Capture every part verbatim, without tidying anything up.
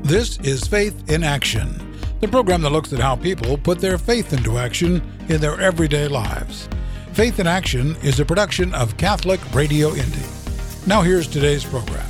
This is Faith in Action, the program that looks at how people put their faith into action in their everyday lives. Faith in Action is a production of Catholic Radio Indy. Now here's today's program.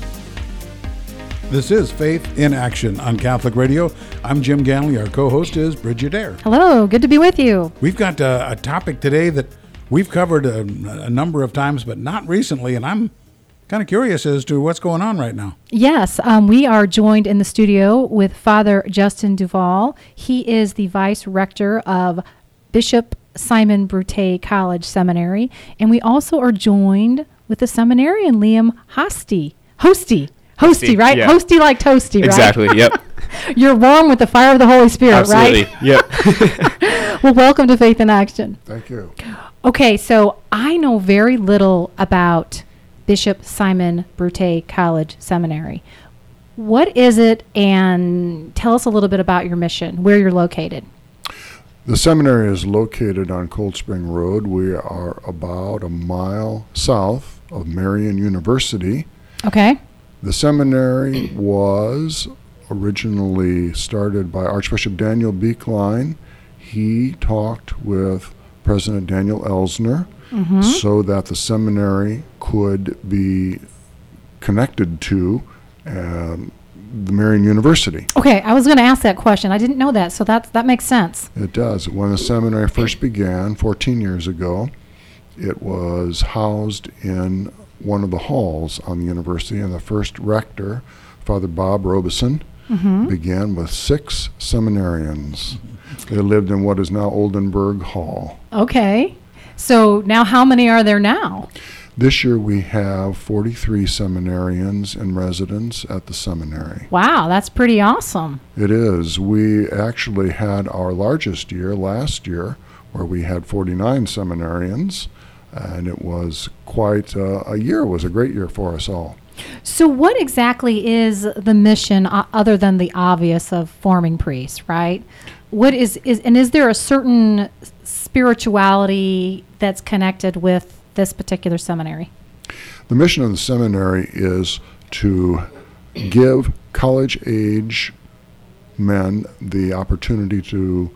This is Faith in Action on Catholic Radio. I'm Jim Ganley. Our co-host is Bridget Eyre. Hello, good to be with you. We've got a, a topic today that we've covered a, a number of times, but not recently, and I'm kind of curious as to what's going on right now. Yes, um, we are joined in the studio with Father Justin Duval. He is the Vice Rector of Bishop Simon Brute College Seminary, and we also are joined with the seminarian Liam Hosty. Hosty. Hosty, right? Yeah. Hosty like toasty, right? Exactly, yep. You're warm with the fire of the Holy Spirit, Absolutely. right? Yep. Well, welcome to Faith in Action. Thank you. Okay, so I know very little about Bishop Simon Brute College Seminary. What is it, and tell us a little bit about your mission, where you're located. The seminary is located on Cold Spring Road. We are about a mile south of Marian University. Okay. The seminary was originally started by Archbishop Daniel Beekline. He talked with President Daniel Elsner mm-hmm. so that the seminary could be connected to um, the Marian University. Okay, I was going to ask that question. I didn't know that, so that that makes sense. It does. When the seminary first began fourteen years ago, it was housed in one of the halls on the university, and the first rector, Father Bob Robeson, mm-hmm. began with six seminarians. They lived in what is now Oldenburg Hall. Okay. So now how many are there now? This year we have forty-three seminarians in residence at the seminary. Wow, that's pretty awesome. It is. We actually had our largest year last year, where we had forty-nine seminarians, and it was quite uh, a year. It was a great year for us all. So what exactly is the mission uh, other than the obvious of forming priests, right? What is, is and is there a certain spirituality that's connected with this particular seminary? The mission of the seminary is to give college-age men the opportunity to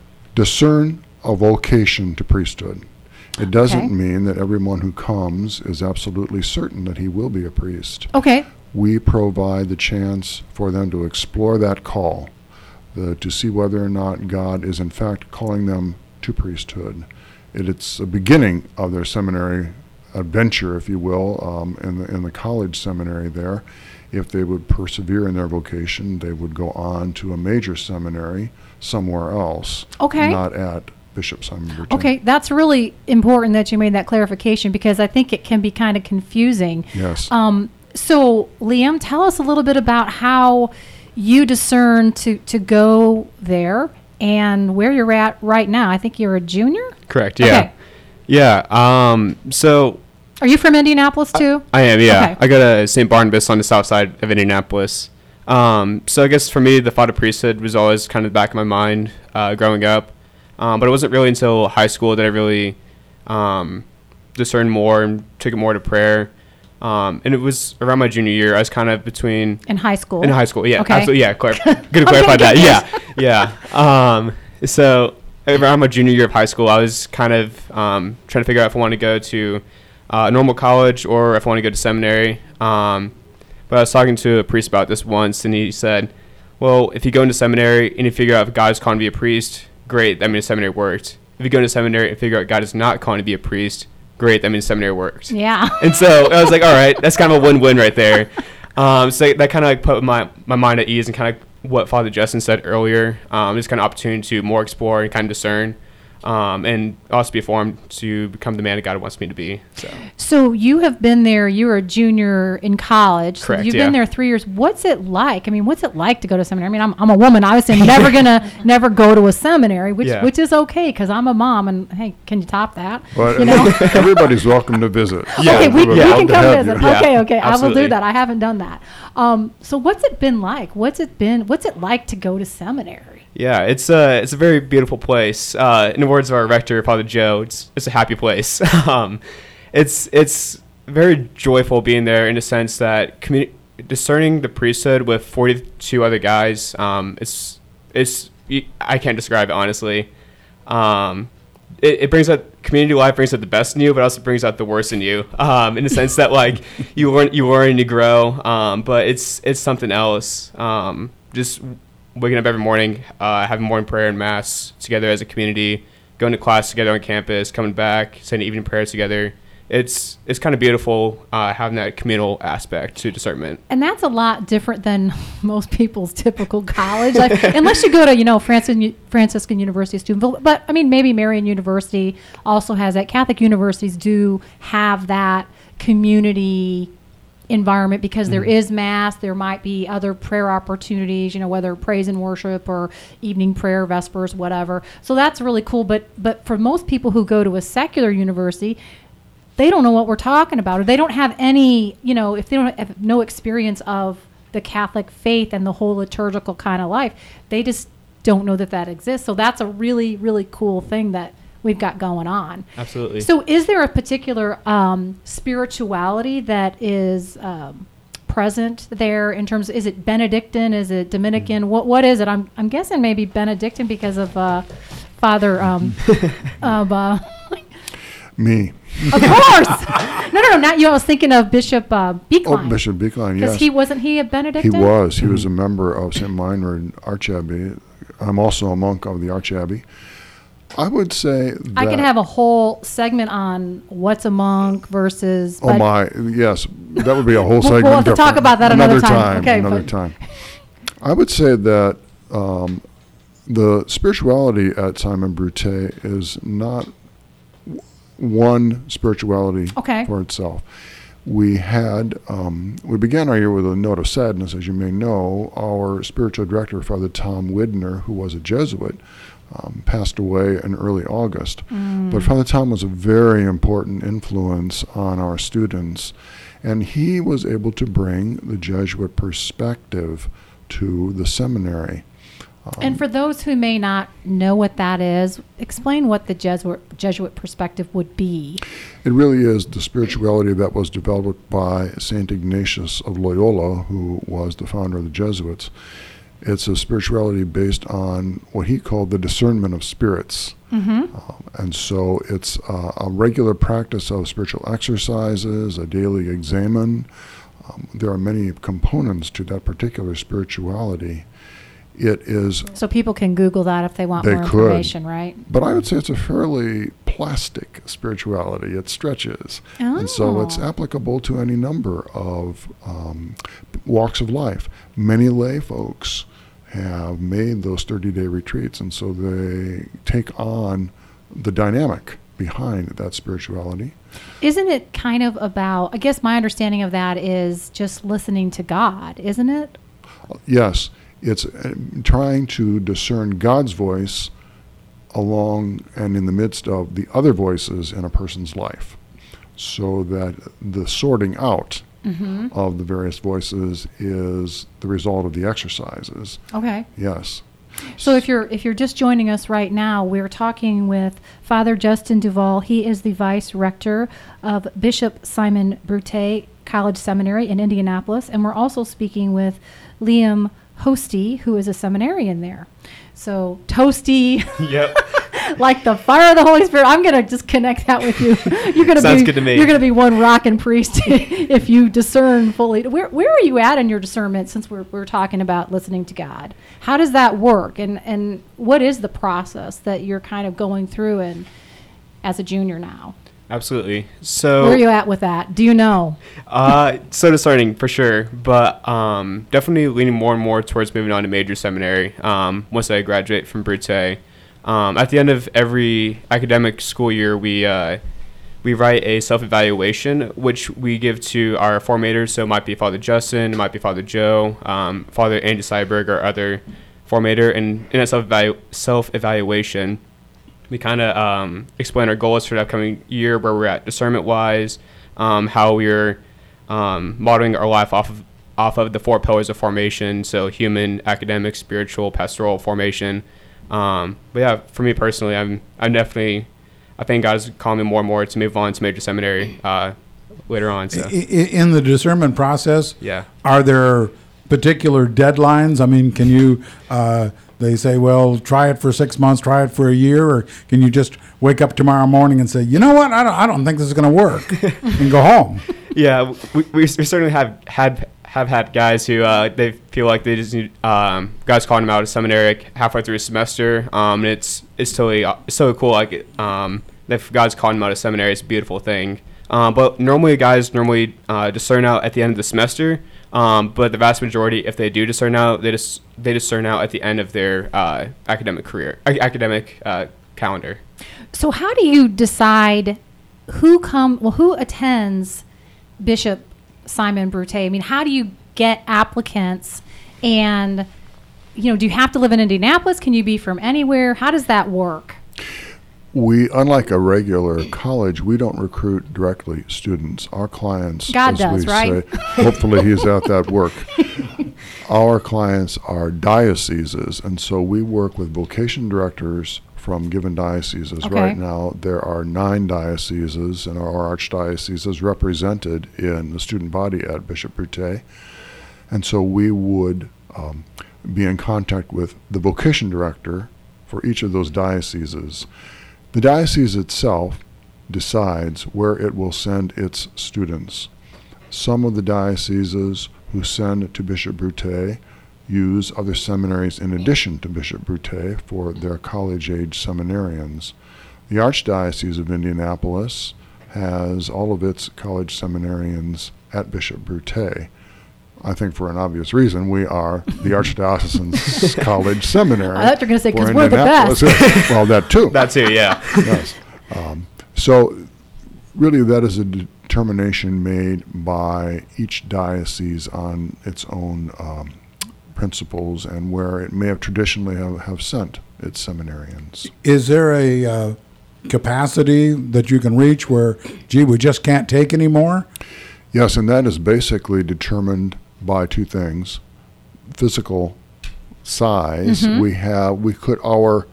discern a vocation to priesthood. It doesn't okay. mean that everyone who comes is absolutely certain that he will be a priest. Okay. We provide the chance for them to explore that call, the, to see whether or not God is in fact calling them to priesthood. It, it's a beginning of their seminary adventure, if you will, um, in the in the college seminary there. If they would persevere in their vocation, they would go on to a major seminary somewhere else, okay. not at Bishop Simon Brute. Okay, that's really important that you made that clarification, because I think it can be kind of confusing. Yes. Um, so, Liam, tell us a little bit about how you discern to, to go there and where you're at right now. I think you're a junior? Correct, yeah. Okay. Yeah, um, so... Are you from Indianapolis, too? I, I am, yeah. Okay. I go to Saint Barnabas on the south side of Indianapolis. Um, so I guess for me, the thought of priesthood was always kind of the back of my mind uh, growing up. Um, but it wasn't really until high school that I really um, discerned more and took it more to prayer. Um, and it was around my junior year. I was kind of between... In high school? In high school, yeah. Okay. Absolutely, yeah. Clar- good to clarify that. Yeah, yeah. Um, so around my junior year of high school, I was kind of um, trying to figure out if I wanted to go to uh, a normal college or if I wanted to go to seminary. Um, but I was talking to a priest about this once, and he said, well, if you go into seminary and you figure out if God's calling to be a priest, great, that means seminary worked. If you go into seminary and figure out God is not calling to be a priest, great, that means seminary worked. Yeah. And so I was like, all right, that's kind of a win-win right there. Um, so that kind of like put my, my mind at ease, and kind of what Father Justin said earlier, um, just kind of opportunity to more explore and kind of discern, um, and also be formed to become the man that God wants me to be. So, so you have been there, you were a junior in college. Correct, so you've yeah. been there three years. What's it like? I mean, what's it like to go to seminary? I mean, I'm I'm a woman. Obviously, I'm never going to never go to a seminary, which yeah. which is okay, because I'm a mom, and hey, can you top that? Well, you know? everybody's welcome to visit. Yeah. Okay, we, we yeah. can come visit. Yeah, okay, okay, I will absolutely. do that. I haven't done that. Um, so what's it been like? What's it been? What's it like to go to seminary? Yeah, it's a it's a very beautiful place. Uh, in the words of our rector, Father Joe, it's it's a happy place. um, it's it's very joyful being there in the sense that communi- discerning the priesthood with forty-two other guys, um, it's it's I can't describe it honestly. Um, it, it brings out community life, brings out the best in you, but also brings out the worst in you. Um, in the sense that like you learn you learn to grow, um, but it's it's something else. Um, just waking up every morning, uh, having morning prayer and mass together as a community, going to class together on campus, coming back, saying evening prayers together. It's it's kind of beautiful uh, having that communal aspect to discernment. And that's a lot different than most people's typical college, like, unless you go to, you know, Francis, Franciscan University student. But, but, I mean, maybe Marian University also has that. Catholic universities do have that community environment because there is mass. There might be other prayer opportunities, you know, whether praise and worship or evening prayer, vespers, whatever. So that's really cool. But but for most people who go to a secular university, they don't know what we're talking about, or they don't have any, you know, if they don't have no experience of the Catholic faith and the whole liturgical kind of life, they just don't know that that exists. So that's a really, really cool thing that we've got going on. Absolutely. So is there a particular um, spirituality that is um, present there in terms of, is it Benedictine, is it Dominican? Mm. What What is it? I'm I'm guessing maybe Benedictine because of uh, Father um, of... Uh, Me. Of course. No, no, no, not you. I was thinking of Bishop uh, Beekline. Oh, Bishop Beekline, yes. Because he wasn't he a Benedictine? He was. He mm-hmm. was a member of Saint Meinrad Archabbey. I'm also a monk of the Archabbey. I would say that... I could have a whole segment on what's a monk versus... Oh, my. Yes. That would be a whole segment. We'll have to talk about that another, another time. time. Okay, another but. time. I would say that um, the spirituality at Simon Brute is not... one spirituality okay. for itself. We had, um, we began our year with a note of sadness, as you may know. Our spiritual director, Father Tom Widner, who was a Jesuit, um, passed away in early August. Mm. But Father Tom was a very important influence on our students, and he was able to bring the Jesuit perspective to the seminary. Um, and for those who may not know what that is, explain what the Jesuit, Jesuit perspective would be. It really is the spirituality that was developed by Saint Ignatius of Loyola, who was the founder of the Jesuits. It's a spirituality based on what he called the discernment of spirits. Mm-hmm. Um, and so it's uh, a regular practice of spiritual exercises, a daily examen. Um, there are many components to that particular spirituality. It is... So people can Google that if they want they more could, information, right? But I would say it's a fairly plastic spirituality. It stretches. Oh. And so it's applicable to any number of um, walks of life. Many lay folks have made those thirty-day retreats, and so they take on the dynamic behind that spirituality. Isn't it kind of about, I guess my understanding of that is just listening to God, isn't it? Yes. It's uh, trying to discern God's voice along and in the midst of the other voices in a person's life, so that the sorting out mm-hmm. of the various voices is the result of the exercises. Okay. Yes. So if you're if you're just joining us right now, we're talking with Father Justin Duvall. He is the vice rector of Bishop Simon Brute College Seminary in Indianapolis, and we're also speaking with Liam Hosty, who is a seminarian there. So Toasty, yep, like the fire of the Holy Spirit. I'm gonna just connect that with you. You're gonna Sounds be good to me. You're gonna be one rockin' priest if you discern fully. Where where are you at in your discernment? Since we're we're talking about listening to God, how does that work? And and what is the process that you're kind of going through and as a junior now? Absolutely. So where are you at with that? Do you know? uh, so discerning for sure, but um, definitely leaning more and more towards moving on to major seminary um, once I graduate from Brute. Um, at the end of every academic school year, we uh, we write a self-evaluation, which we give to our formators. So it might be Father Justin, it might be Father Joe, um, Father Andy Seiberg, or other formator. And in that self-evalu- self-evaluation, we kind of um, explain our goals for the upcoming year, where we're at discernment-wise, um, how we're um, modeling our life off of off of the four pillars of formation, so human, academic, spiritual, pastoral formation. Um, but yeah, for me personally, I'm I'm definitely, I think God's calling me more and more to move on to major seminary uh, later on. So I- In the discernment process, yeah. are there particular deadlines? I mean, can you, uh, they say, well, try it for six months, try it for a year, or can you just wake up tomorrow morning and say, you know what, I don't, I don't think this is going to work, and go home? Yeah, we, we, we certainly have had have had guys who uh, they feel like they just need, um, guys calling them out of seminary like halfway through a semester. Um, and it's it's totally uh, it's so cool. Like um, if guys calling them out of seminary, it's a beautiful thing. Um, but normally guys normally uh, discern out at the end of the semester. Um, but the vast majority, if they do discern out, they just they discern out at the end of their uh, academic career, uh, academic uh, calendar. So how do you decide who come? Well, who attends Bishop Simon Brute? I mean, how do you get applicants? And you know, do you have to live in Indianapolis? Can you be from anywhere? How does that work? We, unlike a regular college, we don't recruit directly students. Our clients, God as does, we right? say, hopefully he's at that work. Our clients are dioceses, and so we work with vocation directors from given dioceses. Okay. Right now, there are nine dioceses, and our archdiocese is represented in the student body at Bishop Brute. And so we would um, be in contact with the vocation director for each of those dioceses. The diocese itself decides where it will send its students. Some of the dioceses who send to Bishop Brute use other seminaries in addition to Bishop Brute for their college-age seminarians. The Archdiocese of Indianapolis has all of its college seminarians at Bishop Brute. I think for an obvious reason, we are the Archdiocesan College Seminary. I thought you were going to say, for because we're the best. Indianapolis. Well, that too. That too, yeah. Yes. Um, so really that is a determination made by each diocese on its own um, principles and where it may have traditionally have, have sent its seminarians. Is there a uh, capacity that you can reach where, gee, we just can't take anymore? Yes, and that is basically determined by two things. Physical size. Mhm. We have, we could, our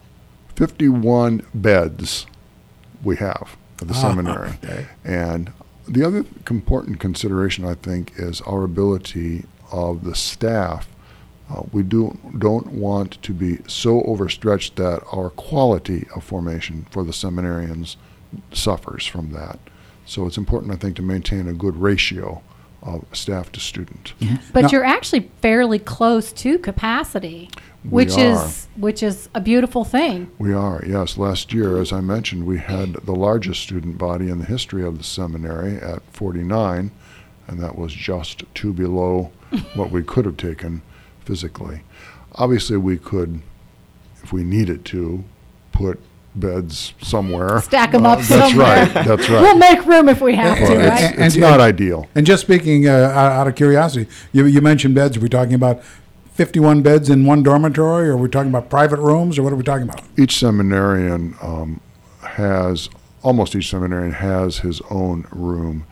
fifty-one beds we have for the Ah, seminary. okay. And the other important consideration, I think, is our ability of the staff. Uh, we do, don't want to be so overstretched that our quality of formation for the seminarians suffers from that. So it's important, I think, to maintain a good ratio of staff to student. But Now- you're actually fairly close to capacity, We which are. is which is a beautiful thing. We are, yes. Last year, as I mentioned, we had the largest student body in the history of the seminary at forty-nine, and that was just two below what we could have taken physically. Obviously, we could, if we needed to, put beds somewhere. Stack 'em Uh, up That's somewhere. right, that's right. We'll make room if we have Well, to, it's right? And- it's and- not ideal. And just speaking uh, out out of curiosity, you, you mentioned beds. Are we talking about fifty-one beds in one dormitory, or are we talking about private rooms, or what are we talking about? Each seminarian um, has, almost each seminarian has his own room.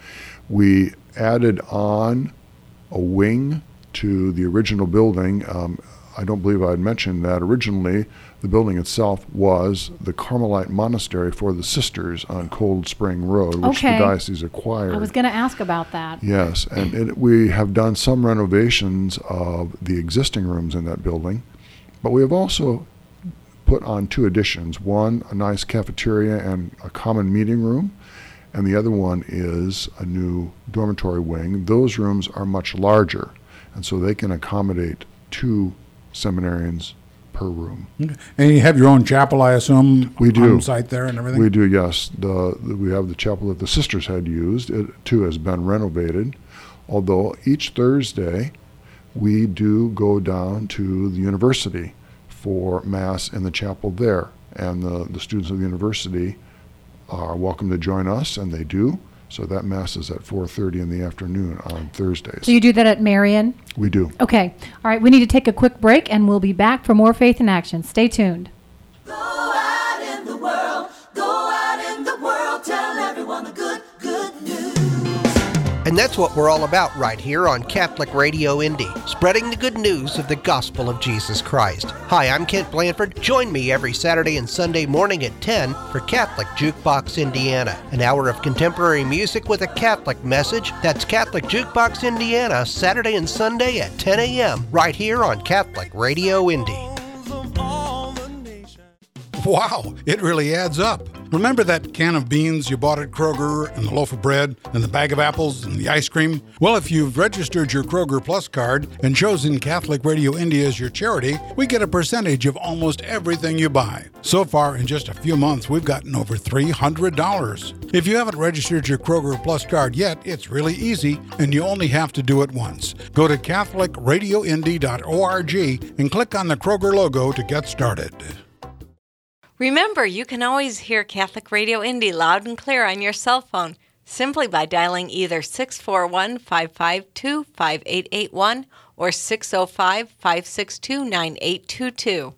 We added on a wing to the original building. Um, I don't believe I had mentioned that originally the building itself was the Carmelite Monastery for the Sisters on Cold Spring Road, which Okay. the diocese acquired. I was going to ask about that. Yes, and it, we have done some renovations of the existing rooms in that building, but we have also put on two additions. One, a nice cafeteria and a common meeting room, and the other one is a new dormitory wing. Those rooms are much larger, and so they can accommodate two seminarians per room. And you have your own chapel, I assume, We do. on site there and everything? We do, yes. The, the we have the chapel that the sisters had used. It too has been renovated. Although each Thursday we do go down to the university for Mass in the chapel there. And the, the students of the university are welcome to join us, and they do. So that Mass is at four thirty in the afternoon on Thursdays. So you do that at Marion? We do. Okay. All right. We need to take a quick break, and we'll be back for more Faith in Action. Stay tuned. Go out in the world, go out in the world, tell everyone the good, good news. And that's what we're all about right here on Catholic Radio Indy, spreading the good news of the gospel of Jesus Christ. Hi, I'm Kent Blanford. Join me every Saturday and Sunday morning at ten for Catholic Jukebox Indiana, an hour of contemporary music with a Catholic message. That's Catholic Jukebox Indiana, Saturday and Sunday at ten a.m. right here on Catholic Radio Indy. Wow, it really adds up. Remember that can of beans you bought at Kroger, and the loaf of bread, and the bag of apples, and the ice cream? Well, if you've registered your Kroger Plus card and chosen Catholic Radio India as your charity, we get a percentage of almost everything you buy. So far, in just a few months, we've gotten over three hundred dollars. If you haven't registered your Kroger Plus card yet, it's really easy, and you only have to do it once. Go to catholic radio indy dot org and click on the Kroger logo to get started. Remember, you can always hear Catholic Radio Indy loud and clear on your cell phone simply by dialing either six four one, five five two, five eight eight one or six oh five, five six two, nine eight two two.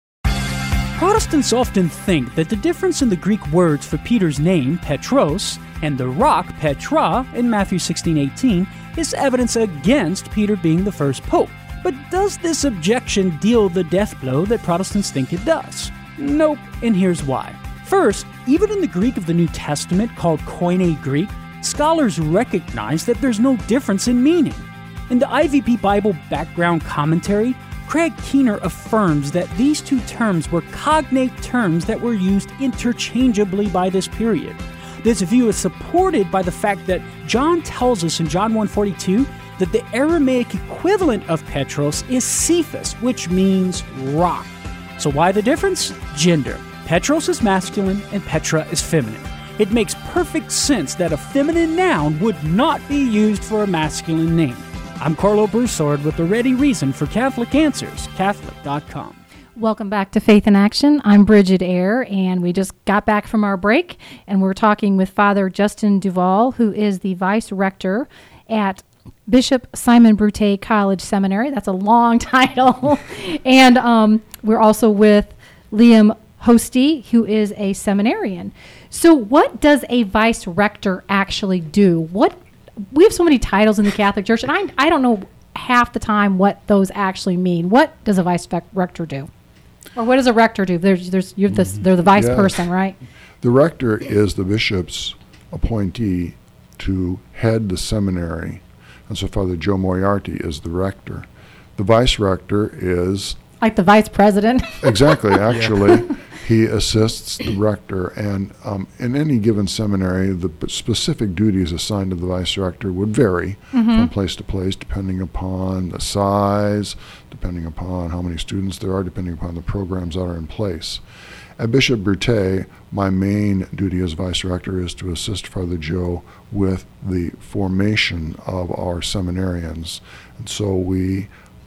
Protestants often think that the difference in the Greek words for Peter's name, Petros, and the rock, Petra, in Matthew sixteen eighteen, is evidence against Peter being the first pope. But does this objection deal the death blow that Protestants think it does? Nope, and here's why. First, even in the Greek of the New Testament, called Koine Greek, scholars recognize that there's no difference in meaning. In the I V P Bible Background Commentary, Craig Keener affirms that these two terms were cognate terms that were used interchangeably by this period. This view is supported by the fact that John tells us in John one forty-two that the Aramaic equivalent of Petros is Cephas, which means rock. So why the difference? Gender. Petros is masculine and Petra is feminine. It makes perfect sense that a feminine noun would not be used for a masculine name. I'm Carlo Broussard with the ready reason for Catholic Answers, Catholic dot com. Welcome back to Faith in Action. I'm Bridget Eyre, and we just got back from our break, and we're talking with Father Justin Duvall, who is the Vice Rector at Bishop Simon Brute College Seminary. That's a long title. And um, we're also with Liam Hosty, who is a seminarian. So what does a vice rector actually do? What we have so many titles in the Catholic Church, and I I don't know half the time what those actually mean. What does a vice rector do? Or what does a rector do? There's, there's, you're the, they're the vice yes. person, right? The rector is the bishop's appointee to head the seminary. And so Father Joe Moriarty is the rector. The vice rector is... Like the vice president? Exactly. Actually, yeah. He assists the rector. And um, in any given seminary, the p- specific duties assigned to the vice rector would vary mm-hmm. from place to place, depending upon the size, depending upon how many students there are, depending upon the programs that are in place. At Bishop Brute, my main duty as vice rector is to assist Father Joe with the formation of our seminarians. And so we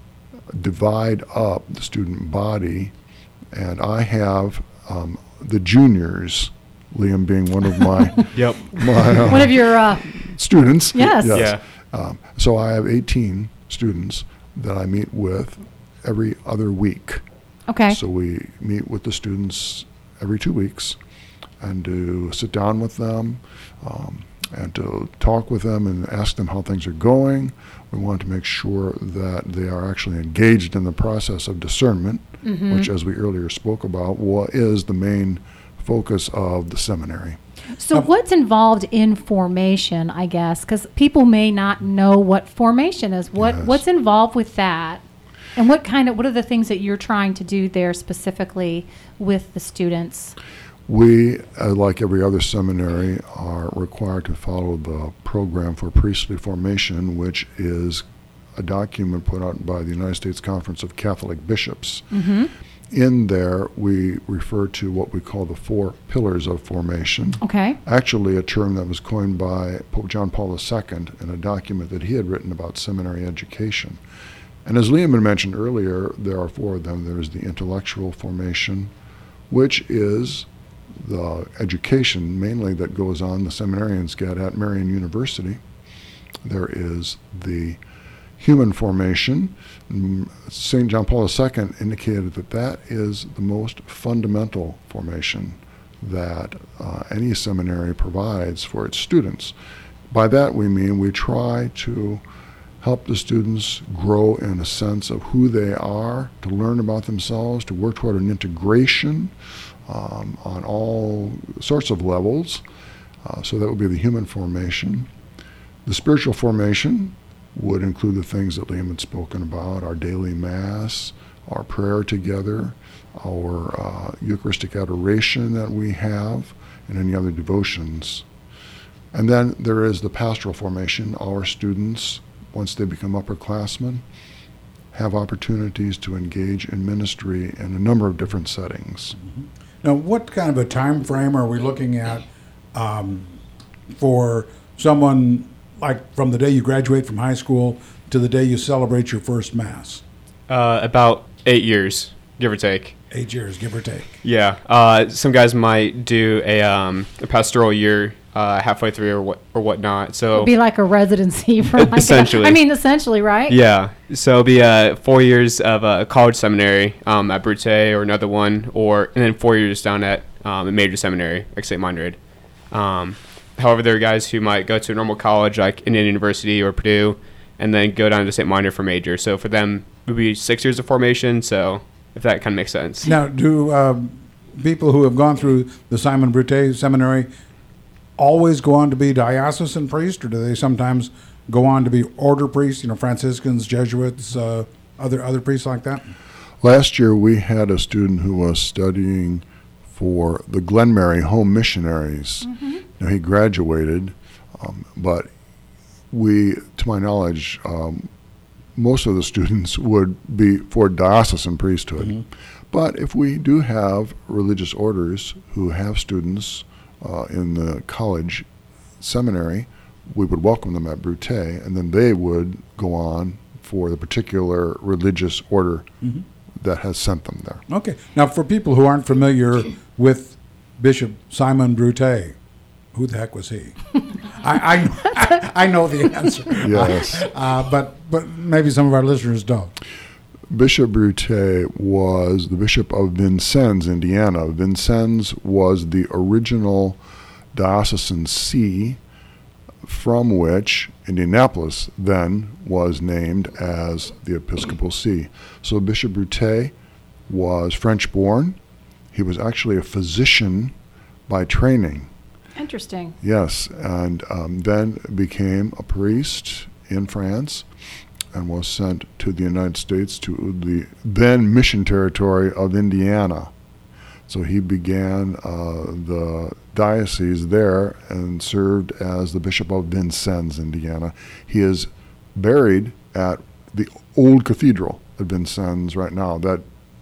divide up the student body, and I have um, the juniors, Liam being one of my, yep. my uh, one of your uh, students. Yes. yes. Yeah. Um, so I have eighteen students that I meet with every other week. Okay. So we meet with the students every two weeks and to sit down with them um, and to talk with them and ask them how things are going. We want to make sure that they are actually engaged in the process of discernment, mm-hmm. which, as we earlier spoke about, what is the main focus of the seminary. So what's involved in formation, I guess, because people may not know what formation is. What Yes. What's involved with that? And what kind of what are the things that you're trying to do there specifically with the students? We, uh, like every other seminary, are required to follow the program for priestly formation, which is a document put out by the United States Conference of Catholic Bishops. Mm-hmm. In there, we refer to what we call the four pillars of formation. Okay. Actually, a term that was coined by Pope John Paul the Second in a document that he had written about seminary education. And as Liam had mentioned earlier, there are four of them. There's the intellectual formation, which is the education mainly that goes on the seminarians get at Marian University. There is the human formation. Saint John Paul the Second indicated that that is the most fundamental formation that uh, any seminary provides for its students. By that we mean we try to help the students grow in a sense of who they are, to learn about themselves, to work toward an integration um, on all sorts of levels. Uh, so that would be the human formation. The spiritual formation would include the things that Liam had spoken about, our daily Mass, our prayer together, our uh, Eucharistic adoration that we have, and any other devotions. And then there is the pastoral formation. Our students, once they become upperclassmen, have opportunities to engage in ministry in a number of different settings. Mm-hmm. Now, what kind of a time frame are we looking at um, for someone, like from the day you graduate from high school to the day you celebrate your first Mass? Uh, about eight years, give or take. Eight years, give or take. Yeah. Uh, some guys might do a, um, a pastoral year uh, halfway through or what or whatnot. So it'd be like a residency for like essentially. A, I mean, essentially, right? Yeah. So it'll be uh, four years of a college seminary um, at Brute or another one, or and then four years down at um, a major seminary like Saint Meinrad. Um, however, there are guys who might go to a normal college like Indiana University or Purdue, and then go down to Saint Meinrad for major. So for them, it would be six years of formation. So if that kind of makes sense. Now, do um, people who have gone through the Simon Brute Seminary always go on to be diocesan priests, or do they sometimes go on to be order priests, you know, Franciscans, Jesuits, uh, other other priests like that? Last year we had a student who was studying for the Glen Mary Home Missionaries. Mm-hmm. Now, he graduated, um, but we, to my knowledge, um, most of the students would be for diocesan priesthood. Mm-hmm. But if we do have religious orders who have students uh, in the college seminary, we would welcome them at Brute, and then they would go on for the particular religious order mm-hmm. that has sent them there. Okay. Now, for people who aren't familiar with Bishop Simon Brute, who the heck was he? I, I I know the answer. Yes. Uh, but but maybe some of our listeners don't. Bishop Brute was the Bishop of Vincennes, Indiana. Vincennes was the original diocesan see from which Indianapolis then was named as the Episcopal See. So Bishop Brute was French-born. He was actually a physician by training. Interesting. Yes, and um, then became a priest in France and was sent to the United States, to the then mission territory of Indiana. So he began uh, the diocese there and served as the Bishop of Vincennes, Indiana. He is buried at the old cathedral at Vincennes right now. That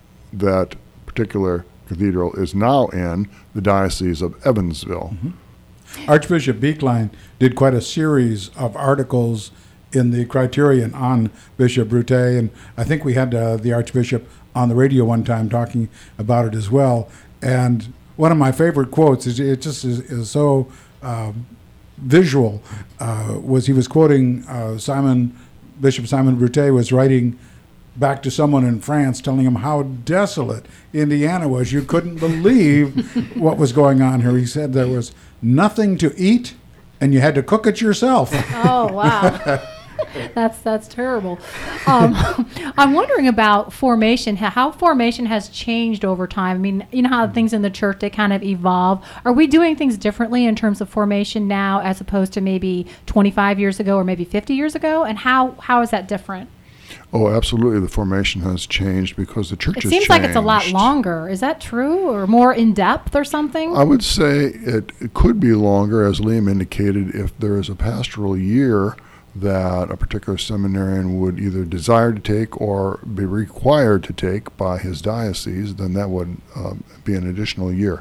that particular cathedral is now in the Diocese of Evansville. Mm-hmm. Archbishop Beekline did quite a series of articles in the Criterion on Bishop Brute, and I think we had uh, the Archbishop on the radio one time talking about it as well. And one of my favorite quotes, is it just is, is so um, visual, uh, was he was quoting uh, Simon, Bishop Simon Brute was writing back to someone in France telling him how desolate Indiana was. You couldn't believe what was going on here. He said there was nothing to eat and you had to cook it yourself. Oh, wow. That's that's terrible. Um, I'm wondering about formation, how formation has changed over time. I mean, you know how things in the church, they kind of evolve. Are we doing things differently in terms of formation now as opposed to maybe twenty-five years ago or maybe fifty years ago? And how how is that different? Oh, absolutely. The formation has changed because the church it has changed. It seems like it's a lot longer. Is that true? Or more in-depth or something? I would say it, it could be longer, as Liam indicated, if there is a pastoral year that a particular seminarian would either desire to take or be required to take by his diocese, then that would um, be an additional year.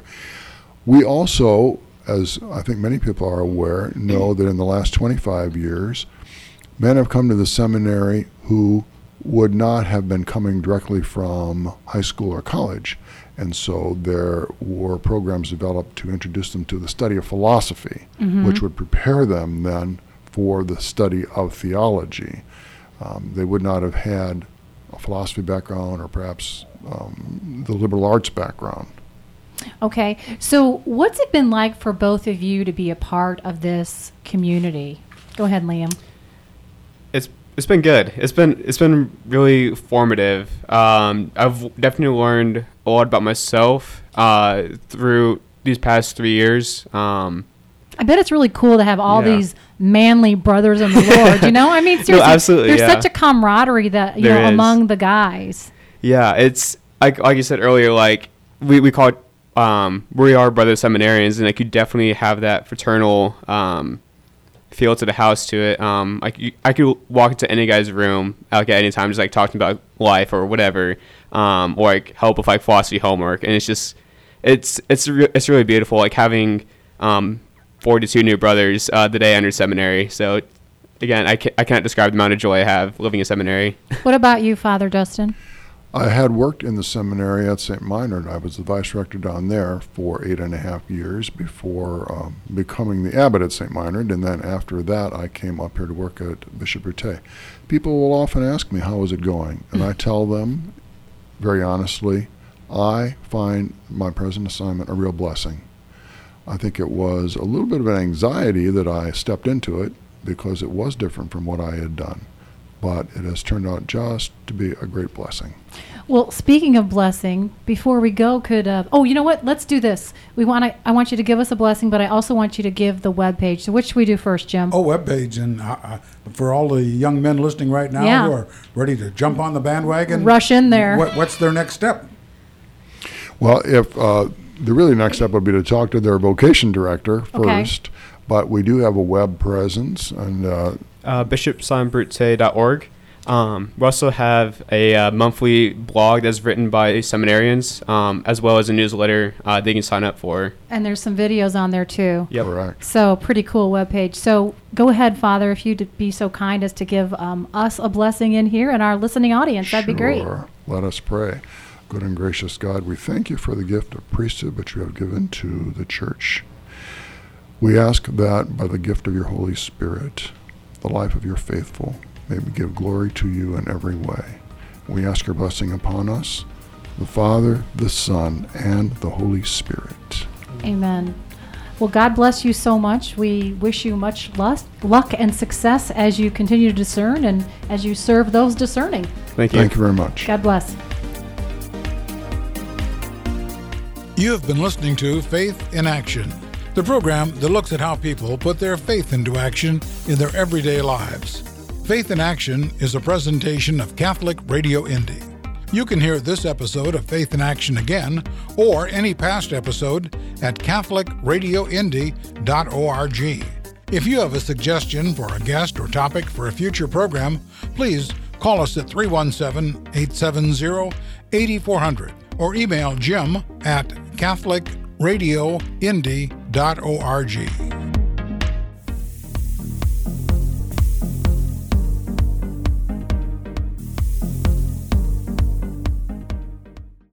We also, as I think many people are aware, know that in the last twenty-five years, men have come to the seminary who would not have been coming directly from high school or college. And so there were programs developed to introduce them to the study of philosophy, mm-hmm. which would prepare them then for the study of theology. Um, they would not have had a philosophy background or perhaps um, the liberal arts background. Okay. So what's it been like for both of you to be a part of this community? Go ahead, Liam. It's it's been good. It's been it's been really formative. Um, I've definitely learned a lot about myself uh, through these past three years. Um, I bet it's really cool to have all Yeah. these manly brothers in the Lord. You know, I mean, seriously, absolutely, there's yeah. such a camaraderie that you There know is. among the guys. Yeah, it's like like you said earlier. Like we we call it um, we are brother seminarians, and like you definitely have that fraternal um, feel to the house to it. Um, like you, I could walk into any guy's room like at any time, just like talking about life or whatever, um, or like help with like philosophy homework, and it's just it's it's re- it's really beautiful. Like having um, forty-two new brothers uh, the day I entered seminary. So again, I can't, I can't describe the amount of joy I have living in seminary. What about you, Father Dustin? I had worked in the seminary at Saint Meinrad. I was the vice rector down there for eight and a half years before um, becoming the abbot at Saint Meinrad, and then after that I came up here to work at Bishop Boutte. People will often ask me, how is it going? And I tell them, very honestly, I find my present assignment a real blessing. I think it was a little bit of an anxiety that I stepped into it because it was different from what I had done. But it has turned out just to be a great blessing. Well, speaking of blessing, before we go, could uh, oh, you know what? Let's do this. We want to. I want you to give us a blessing, but I also want you to give the webpage. So, which should we do first, Jim? Oh, webpage, and uh, uh, for all the young men listening right now Yeah. who are ready to jump on the bandwagon, Rush in there. What, what's their next step? Well, if uh, the really next step would be to talk to their vocation director first, but we do have a web presence, and uh, Uh, bishop simon brute dot org. Um, we also have a uh, monthly blog that's written by seminarians, um, as well as a newsletter uh, they can sign up for. And there's some videos on there too. Yep. correct. So pretty cool webpage. So go ahead, Father, if you'd be so kind as to give um, us a blessing in here and our listening audience. That'd be great. Sure. Let us pray. Good and gracious God, we thank you for the gift of priesthood which you have given to the church. We ask that by the gift of your Holy Spirit, the life of your faithful, may we give glory to you in every way. We ask your blessing upon us, the Father, the Son, and the Holy Spirit. Amen. Well, God bless you so much. We wish you much luck, luck and success as you continue to discern and as you serve those discerning. Thank you. Thank you very much. God bless. You have been listening to Faith in Action, the program that looks at how people put their faith into action in their everyday lives. Faith in Action is a presentation of Catholic Radio Indy. You can hear this episode of Faith in Action again, or any past episode, at catholic radio indy dot org. If you have a suggestion for a guest or topic for a future program, please call us at three one seven, eight seven zero, eight four zero zero or email Jim at catholic radio indy dot org.